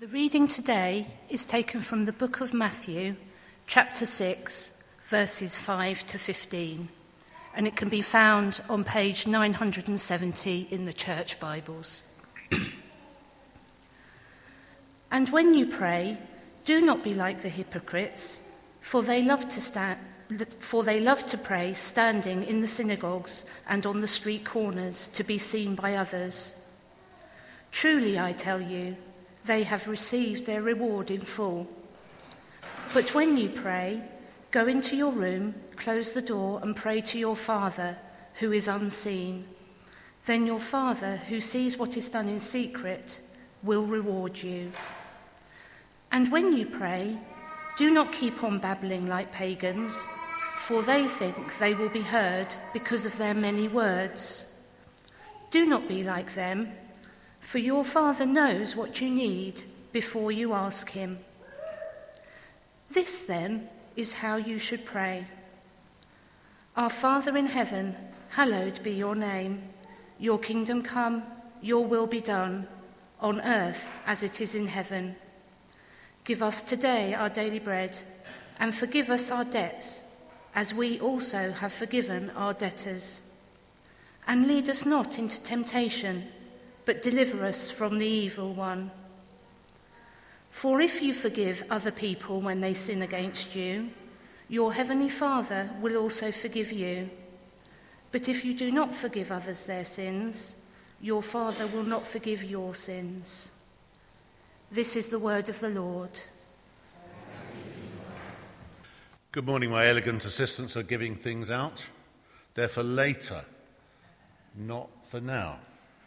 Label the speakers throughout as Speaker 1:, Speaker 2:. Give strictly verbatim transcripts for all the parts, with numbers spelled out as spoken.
Speaker 1: The reading today is taken from the book of Matthew, chapter six, verses five to fifteen, and it can be found on page nine hundred seventy in the Church Bibles. And when you pray, do not be like the hypocrites, for they love to stand, for they love to pray standing in the synagogues and on the street corners to be seen by others. Truly, I tell you, they have received their reward in full. But when you pray, go into your room, close the door, and pray to your Father who is unseen. Then your Father, who sees what is done in secret, will reward you. And when you pray, do not keep on babbling like pagans, for they think they will be heard because of their many words. Do not be like them, for your Father knows what you need before you ask him. This, then, is how you should pray. Our Father in heaven, hallowed be your name. Your kingdom come, your will be done, on earth as it is in heaven. Give us today our daily bread, and forgive us our debts, as we also have forgiven our debtors. And lead us not into temptation, but deliver us from the evil one. For if you forgive other people when they sin against you, your heavenly Father will also forgive you. But if you do not forgive others their sins, your Father will not forgive your sins. This is the word of the Lord.
Speaker 2: Good morning. My elegant assistants are giving things out. They're for later, not for now.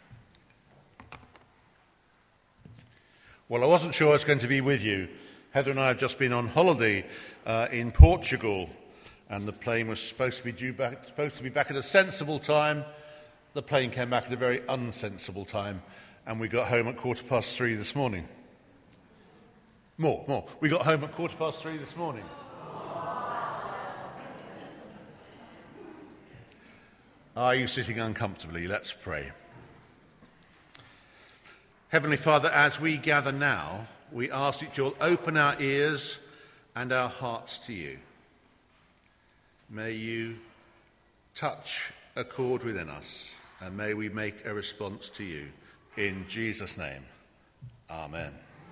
Speaker 2: Well, I wasn't sure I was going to be with you. Heather and I have just been on holiday uh, in Portugal, and the plane was supposed to be due back, supposed to be back at a sensible time. The plane came back at a very unsensible time, and we got home at quarter past three this morning. More, more. We got home at quarter past three this morning. Are you sitting uncomfortably? Let's pray. Heavenly Father, as we gather now, we ask that you'll open our ears and our hearts to you. May you touch a chord within us, and may we make a response to you. In Jesus' name, amen.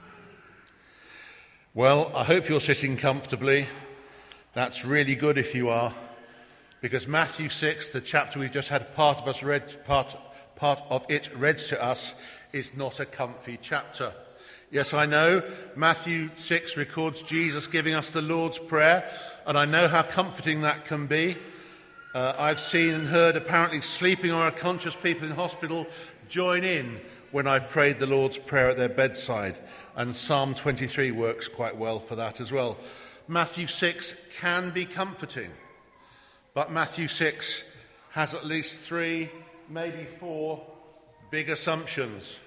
Speaker 2: Well, I hope you're sitting comfortably. That's really good if you are, because Matthew six, the chapter we've just had part of us read, part, part of it read to us, is not a comfy chapter. Yes, I know Matthew six records Jesus giving us the Lord's Prayer, and I know how comforting that can be. Uh, I've seen and heard apparently sleeping or unconscious people in hospital join in when I've prayed the Lord's Prayer at their bedside, and Psalm twenty-three works quite well for that as well. Matthew six can be comforting, but Matthew six has at least three, maybe four, big assumptions.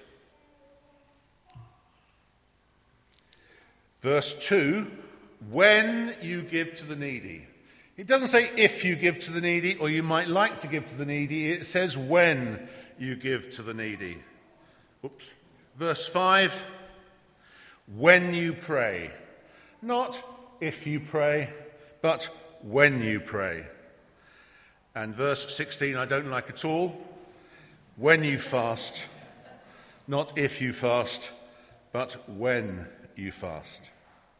Speaker 2: Verse two, when you give to the needy. It doesn't say if you give to the needy or you might like to give to the needy. It says when you give to the needy. Oops. Verse five, when you pray. Not if you pray, but when you pray. And verse sixteen, I don't like at all. When you fast, not if you fast, but when you fast.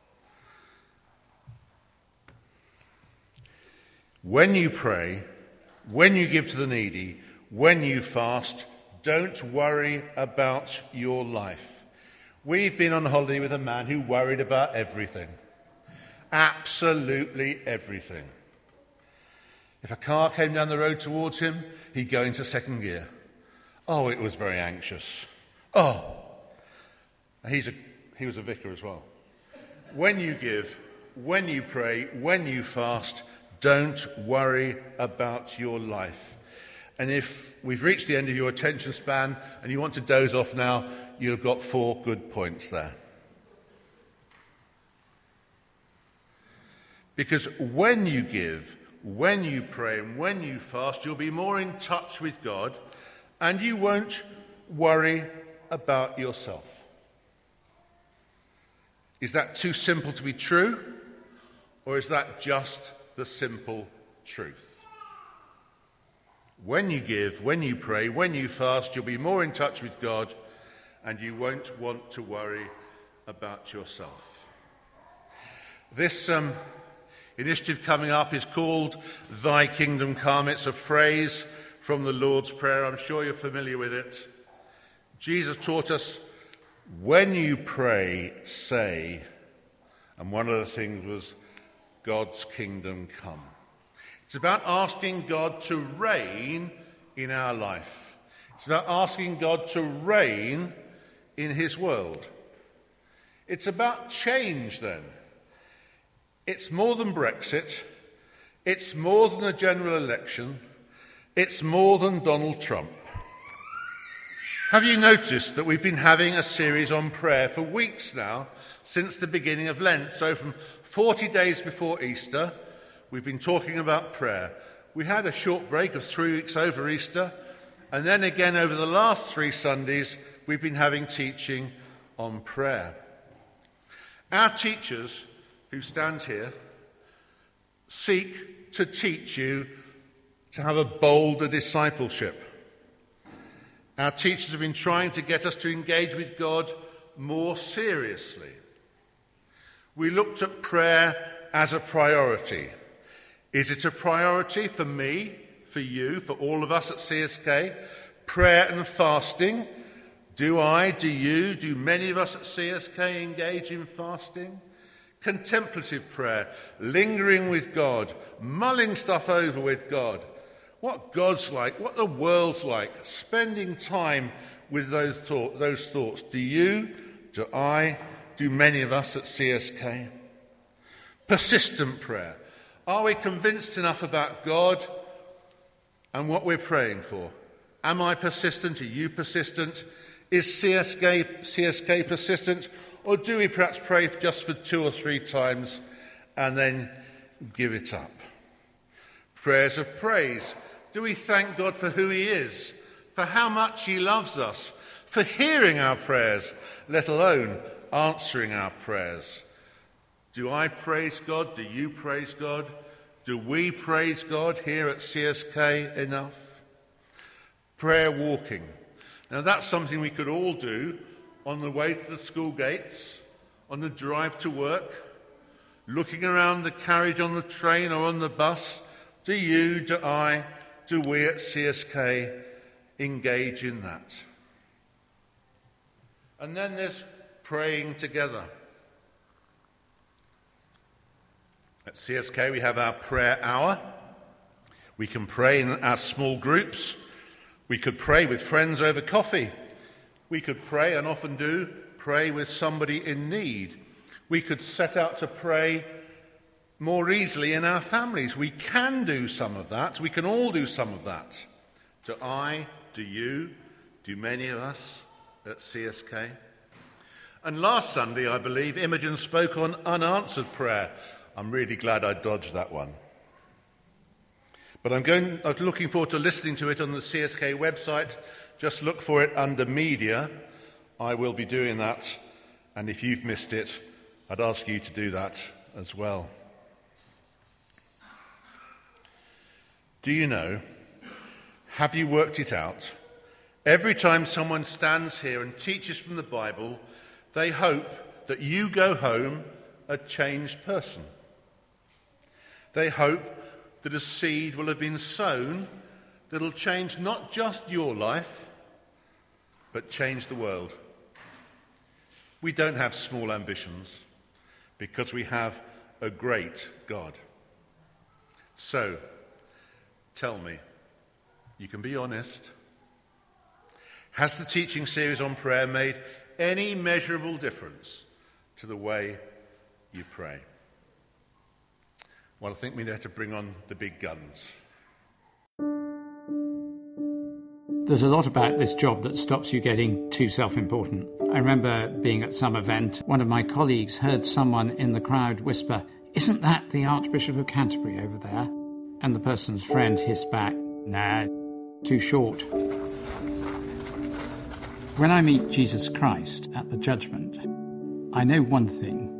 Speaker 2: When you pray, when you give to the needy, when you fast, don't worry about your life. We've been on holiday with a man who worried about everything. Absolutely everything. If a car came down the road towards him, he'd go into second gear. Oh, it was very anxious. Oh, he's a, he was a vicar as well. When you give, when you pray, when you fast, don't worry about your life. And if we've reached the end of your attention span and you want to doze off now, you've got four good points there. Because when you give, when you pray, and when you fast, you'll be more in touch with God, and you won't worry about yourself. Is that too simple to be true? Or is that just the simple truth? When you give, when you pray, when you fast, you'll be more in touch with God and you won't want to worry about yourself. This um, initiative coming up is called Thy Kingdom Come. It's a phrase from the Lord's Prayer. I'm sure you're familiar with it. Jesus taught us, when you pray, say, and one of the things was, God's kingdom come. It's about asking God to reign in our life. It's about asking God to reign in his world. It's about change then. It's more than Brexit. It's more than a general election. It's more than Donald Trump. Have you noticed that we've been having a series on prayer for weeks now, since the beginning of Lent? So from forty days before Easter, we've been talking about prayer. We had a short break of three weeks over Easter, and then again over the last three Sundays, we've been having teaching on prayer. Our teachers who stand here seek to teach you to have a bolder discipleship. Our teachers have been trying to get us to engage with God more seriously. We looked at prayer as a priority. Is it a priority for me, for you, for all of us at C S K? Prayer and fasting. Do I, do you, do many of us at C S K engage in fasting? Contemplative prayer, lingering with God, mulling stuff over with God. What God's like, what the world's like, spending time with those, thought, those thoughts. Do you, do I, do many of us at C S K? Persistent prayer. Are we convinced enough about God and what we're praying for? Am I persistent? Are you persistent? Is C S K, C S K persistent? Or do we perhaps pray just for two or three times and then give it up? Prayers of praise. Do we thank God for who he is, for how much he loves us, for hearing our prayers, let alone answering our prayers? Do I praise God? Do you praise God? Do we praise God here at C S K enough? Prayer walking. Now that's something we could all do on the way to the school gates, on the drive to work, looking around the carriage on the train or on the bus. Do you, do I, do we at C S K engage in that? And then there's praying together. At C S K we have our prayer hour. We can pray in our small groups. We could pray with friends over coffee. We could pray, and often do, pray with somebody in need. We could set out to pray more easily in our families. We can do some of that. We can all do some of that. Do I, do you, do many of us at C S K? And last Sunday, I believe, Imogen spoke on unanswered prayer. I'm really glad I dodged that one. But I'm going, I'm looking forward to listening to it on the C S K website. Just look for it under media. I will be doing that. And if you've missed it, I'd ask you to do that as well. Do you know, have you worked it out? Every time someone stands here and teaches from the Bible, they hope that you go home a changed person. They hope that a seed will have been sown that'll change not just your life, but change the world. We don't have small ambitions because we have a great God. So, tell me, you can be honest, has the teaching series on prayer made any measurable difference to the way you pray? Well, I think we need to bring on the big guns.
Speaker 3: There's a lot about this job that stops you getting too self-important. I remember being at some event, one of my colleagues heard someone in the crowd whisper, "Isn't that the Archbishop of Canterbury over there?" And the person's friend hissed back, "Nah, too short." When I meet Jesus Christ at the judgment, I know one thing.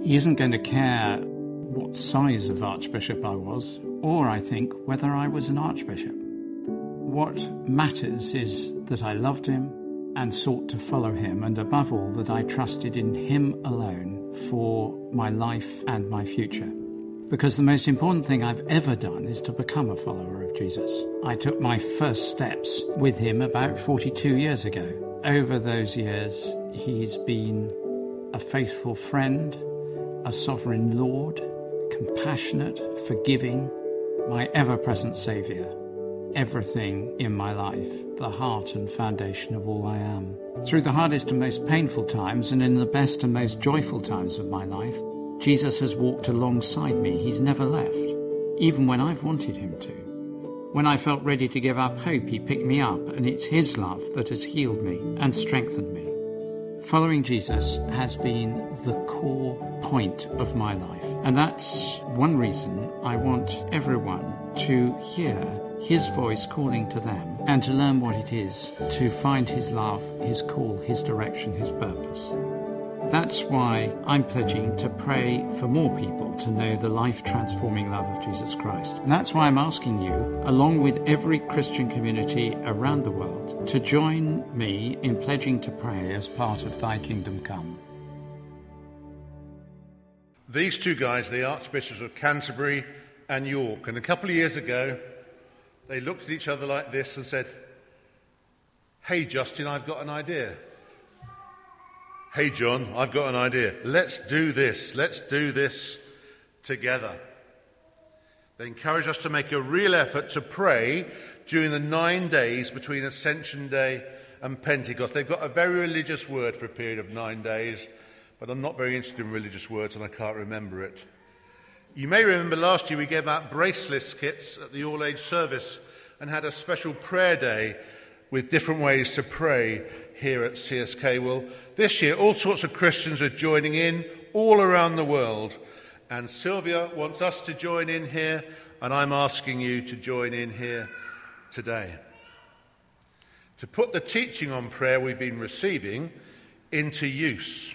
Speaker 3: He isn't going to care what size of archbishop I was, or, I think, whether I was an archbishop. What matters is that I loved him and sought to follow him, and above all, that I trusted in him alone for my life and my future. Because the most important thing I've ever done is to become a follower of Jesus. I took my first steps with him about forty-two years ago. Over those years, he's been a faithful friend, a sovereign Lord, compassionate, forgiving, my ever-present Saviour, everything in my life, the heart and foundation of all I am. Through the hardest and most painful times, and in the best and most joyful times of my life, Jesus has walked alongside me. He's never left, even when I've wanted him to. When I felt ready to give up hope, he picked me up, and it's his love that has healed me and strengthened me. Following Jesus has been the core point of my life, and that's one reason I want everyone to hear his voice calling to them and to learn what it is to find his love, his call, his direction, his purpose. That's why I'm pledging to pray for more people to know the life-transforming love of Jesus Christ. And that's why I'm asking you, along with every Christian community around the world, to join me in pledging to pray as part of Thy Kingdom Come.
Speaker 2: These two guys, the Archbishops of Canterbury and York, and a couple of years ago, they looked at each other like this and said, "Hey, Justin, I've got an idea." "Hey, John, I've got an idea. Let's do this. Let's do this together." They encourage us to make a real effort to pray during the nine days between Ascension Day and Pentecost. They've got a very religious word for a period of nine days, but I'm not very interested in religious words and I can't remember it. You may remember last year we gave out bracelets kits at the all-age service and had a special prayer day with different ways to pray here at C S K. Well, this year all sorts of Christians are joining in all around the world, and Sylvia wants us to join in here, and I'm asking you to join in here today. To put the teaching on prayer we've been receiving into use.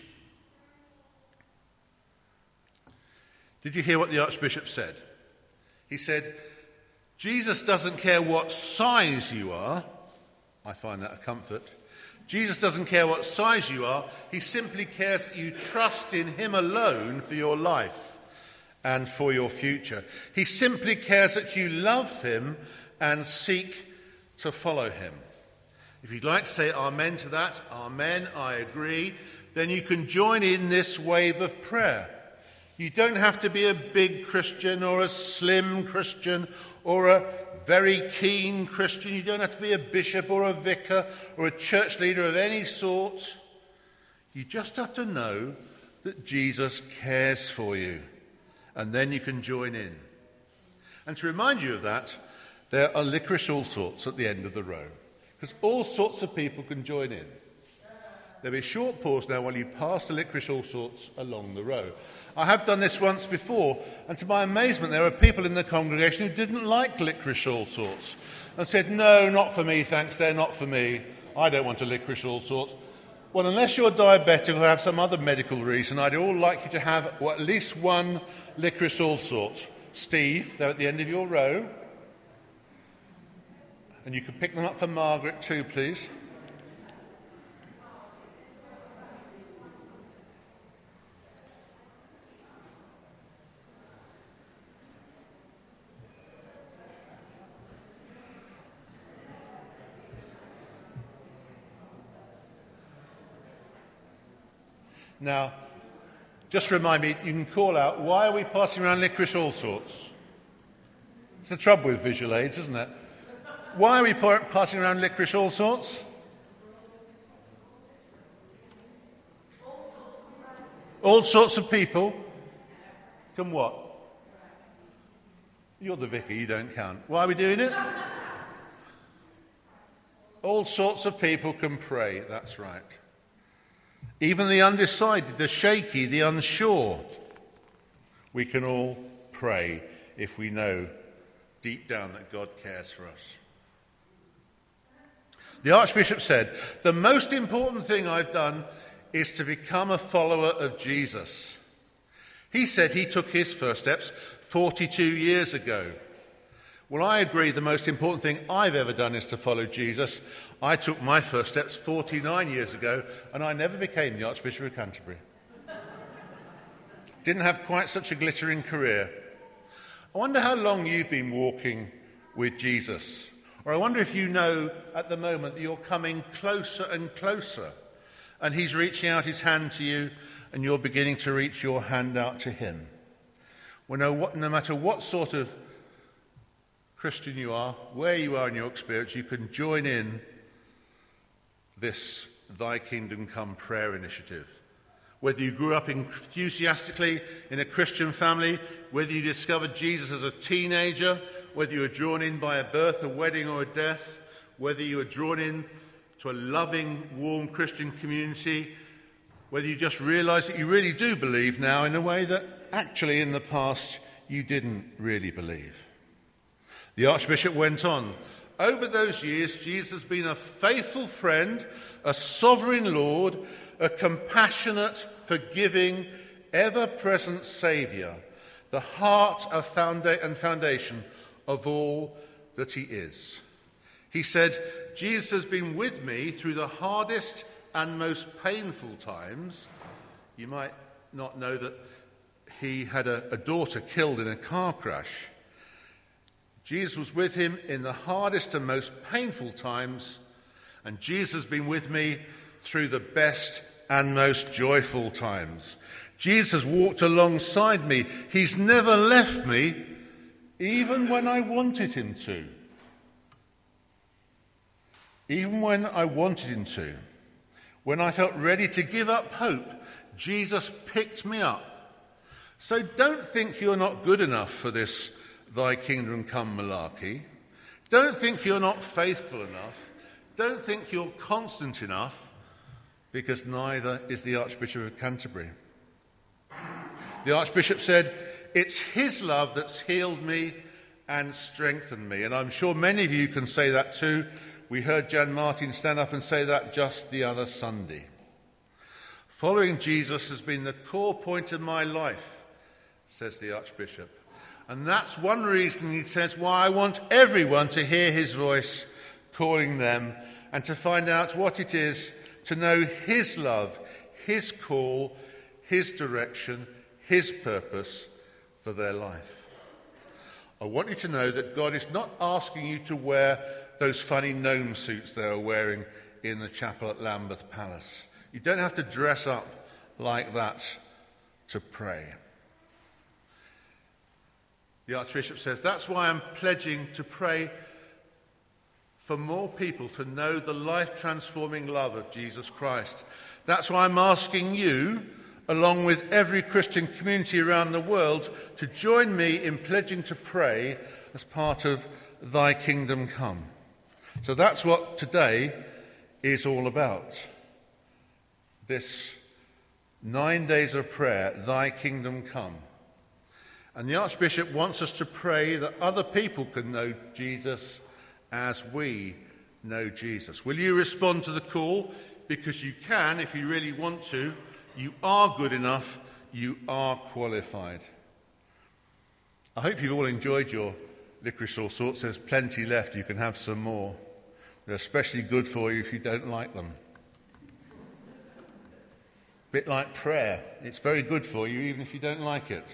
Speaker 2: Did you hear what the Archbishop said? He said, Jesus doesn't care what size you are. I find that a comfort. Jesus doesn't care what size you are. He simply cares that you trust in him alone for your life and for your future. He simply cares that you love him and seek to follow him. If you'd like to say amen to that, amen, I agree, then you can join in this wave of prayer. You don't have to be a big Christian or a slim Christian or a very keen Christian. You don't have to be a bishop or a vicar or a church leader of any sort. You just have to know that Jesus cares for you, and then you can join in. And to remind you of that, there are licorice all sorts at the end of the row, because all sorts of people can join in. There'll be a short pause now while you pass the licorice all sorts along the row. I have done this once before, and to my amazement, there are people in the congregation who didn't like licorice all sorts and said, "No, not for me, thanks, they're not for me. I don't want a licorice all sorts." Well, unless you're diabetic or have some other medical reason, I'd all like you to have well, at least one licorice all sorts. Steve, they're at the end of your row. And you can pick them up for Margaret too, please. Now, just remind me, you can call out, why are we passing around licorice all sorts? It's the trouble with visual aids, isn't it? Why are we passing around licorice all sorts? All sorts of people can what? You're the vicar, you don't count. Why are we doing it? All sorts of people can pray, that's right. Even the undecided, the shaky, the unsure, we can all pray if we know deep down that God cares for us. The Archbishop said, "The most important thing I've done is to become a follower of Jesus. He said he took his first steps forty-two years ago. Well, I agree the most important thing I've ever done is to follow Jesus. I took my first steps forty-nine years ago, and I never became the Archbishop of Canterbury. Didn't have quite such a glittering career. I wonder how long you've been walking with Jesus. Or I wonder if you know at the moment that you're coming closer and closer, and he's reaching out his hand to you, and you're beginning to reach your hand out to him. Well, no, what, no matter what sort of Christian you are, where you are in your experience, you can join in this Thy Kingdom Come prayer initiative. Whether you grew up enthusiastically in a Christian family, whether you discovered Jesus as a teenager, whether you were drawn in by a birth, a wedding or a death, whether you were drawn in to a loving, warm Christian community, whether you just realise that you really do believe now in a way that actually in the past you didn't really believe. The Archbishop went on. Over those years, Jesus has been a faithful friend, a sovereign Lord, a compassionate, forgiving, ever-present Saviour, the heart of founda- and foundation of all that he is. He said, Jesus has been with me through the hardest and most painful times. You might not know that he had a, a daughter killed in a car crash. Jesus was with him in the hardest and most painful times, and Jesus has been with me through the best and most joyful times. Jesus walked alongside me. He's never left me, even when I wanted him to. Even when I wanted him to. When I felt ready to give up hope, Jesus picked me up. So don't think you're not good enough for this Thy Kingdom Come malarkey. Don't think you're not faithful enough. Don't think you're constant enough, because neither is the Archbishop of Canterbury. The Archbishop said, it's his love that's healed me and strengthened me. And I'm sure many of you can say that too. We heard Jan Martin stand up and say that just the other Sunday. Following Jesus has been the core point of my life, says the Archbishop. And that's one reason, he says, why I want everyone to hear his voice calling them and to find out what it is to know his love, his call, his direction, his purpose for their life. I want you to know that God is not asking you to wear those funny gnome suits they are wearing in the chapel at Lambeth Palace. You don't have to dress up like that to pray. The Archbishop says, that's why I'm pledging to pray for more people to know the life-transforming love of Jesus Christ. That's why I'm asking you, along with every Christian community around the world, to join me in pledging to pray as part of Thy Kingdom Come. So that's what today is all about. This nine days of prayer, Thy Kingdom Come. And the Archbishop wants us to pray that other people can know Jesus as we know Jesus. Will you respond to the call? Because you can if you really want to. You are good enough. You are qualified. I hope you've all enjoyed your licorice all sorts. There's plenty left. You can have some more. They're especially good for you if you don't like them. A bit like prayer. It's very good for you even if you don't like it.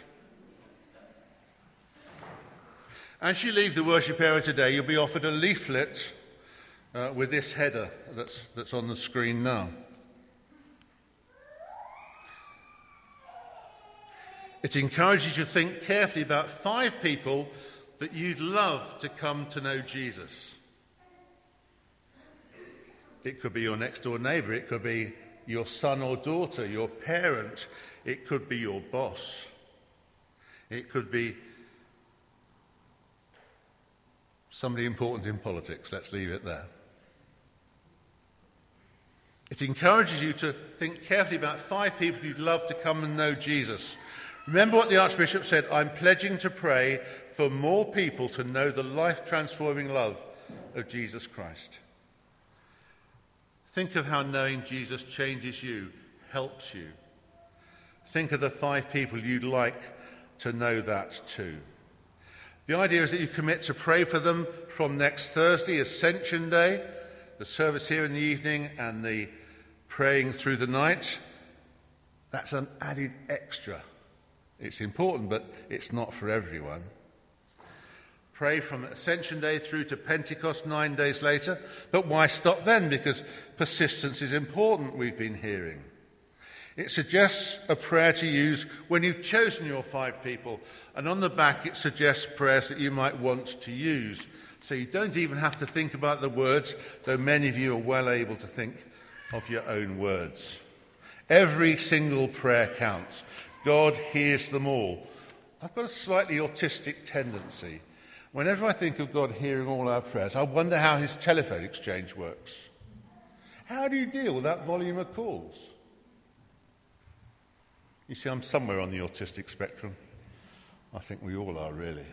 Speaker 2: As you leave the worship area today, you'll be offered a leaflet uh, with this header that's, that's on the screen now. It encourages you to think carefully about five people that you'd love to come to know Jesus. It could be your next door neighbour, it could be your son or daughter, your parent, it could be your boss, it could be somebody important in politics. Let's leave it there. It encourages you to think carefully about five people you'd love to come and know Jesus. Remember what the Archbishop said, I'm pledging to pray for more people to know the life-transforming love of Jesus Christ. Think of how knowing Jesus changes you, helps you. think of the five people you'd like to know that too. The idea is that you commit to pray for them from next Thursday, Ascension Day, the service here in the evening and the praying through the night. That's an added extra. It's important, but it's not for everyone. Pray from Ascension Day through to Pentecost nine days later. But why stop then? Because persistence is important, we've been hearing. It suggests a prayer to use when you've chosen your five people. And on the back it suggests prayers that you might want to use. So you don't even have to think about the words, though many of you are well able to think of your own words. Every single prayer counts. God hears them all. I've got a slightly autistic tendency. Whenever I think of God hearing all our prayers, I wonder how his telephone exchange works. How do you deal with that volume of calls? You see, I'm somewhere on the autistic spectrum. I think we all are, really.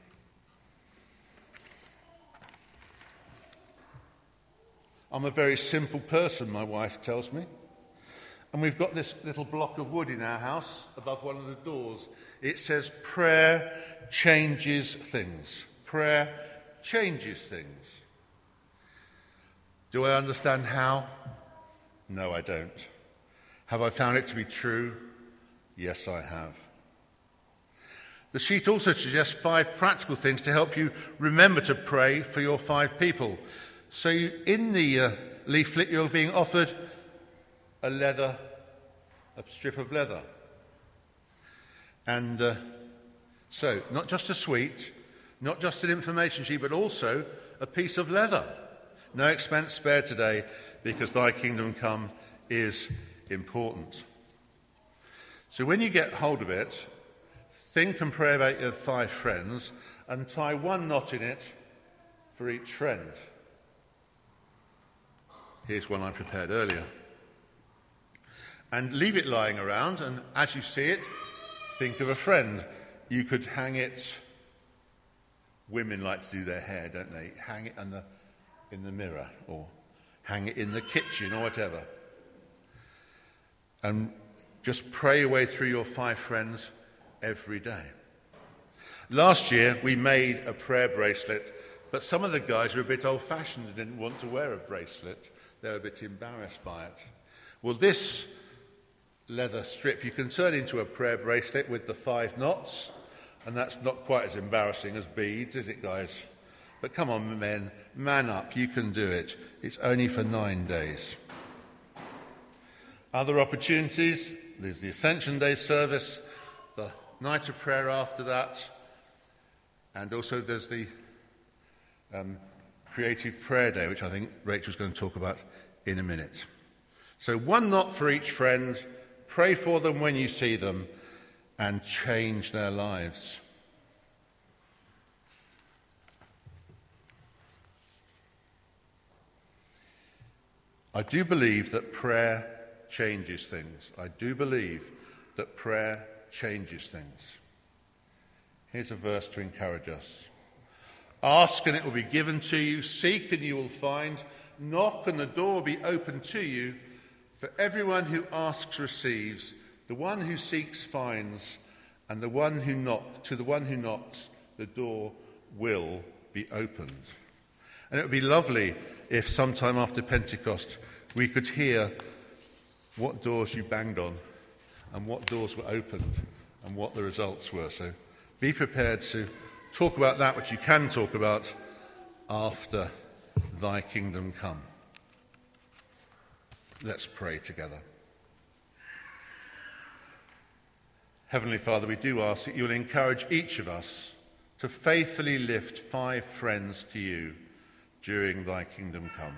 Speaker 2: I'm a very simple person, my wife tells me. And we've got this little block of wood in our house above one of the doors. It says, prayer changes things. Prayer changes things. Do I understand how? No, I don't. Have I found it to be true? Yes, I have. The sheet also suggests five practical things to help you remember to pray for your five people. So you, in the uh, leaflet, you're being offered a leather, a strip of leather. And uh, so, not just a sweet, not just an information sheet, but also a piece of leather. No expense spared today, because thy kingdom come is important. So when you get hold of it, think and pray about your five friends and tie one knot in it for each friend. Here's one I prepared earlier. And leave it lying around, and as you see it, think of a friend. You could hang it. Women like to do their hair, don't they? Hang it in the, in the mirror, or hang it in the kitchen, or whatever. And just pray your way through your five friends every day. Last year, we made a prayer bracelet, but some of the guys were a bit old-fashioned and didn't want to wear a bracelet. They were a bit embarrassed by it. Well, this leather strip you can turn into a prayer bracelet with the five knots, and that's not quite as embarrassing as beads, is it, guys? But come on, men, man up, you can do it. It's only for nine days. Other opportunities, there's the Ascension Day service, the night of prayer after that, and also there's the um, Creative Prayer Day, which I think Rachel's going to talk about in a minute. So one knot for each friend, pray for them when you see them, and change their lives. I do believe that prayer changes things. I do believe that prayer changes things. Here's a verse to encourage us. Ask and it will be given to you. Seek and you will find. Knock and the door will be opened to you. For everyone who asks receives. The one who seeks finds. And the one who knock, to the one who knocks, the door will be opened. And it would be lovely if sometime after Pentecost we could hear what doors you banged on and what doors were opened and what the results were. So be prepared to talk about that which you can talk about after thy kingdom come. Let's pray together. Heavenly Father, we do ask that you'll encourage each of us to faithfully lift five friends to you during thy kingdom come.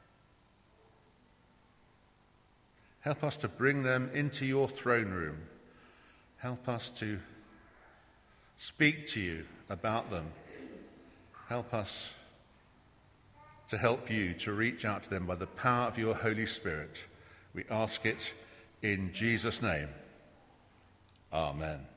Speaker 2: Help us to bring them into your throne room. Help us to speak to you about them. Help us to help you to reach out to them by the power of your Holy Spirit. We ask it in Jesus' name. Amen.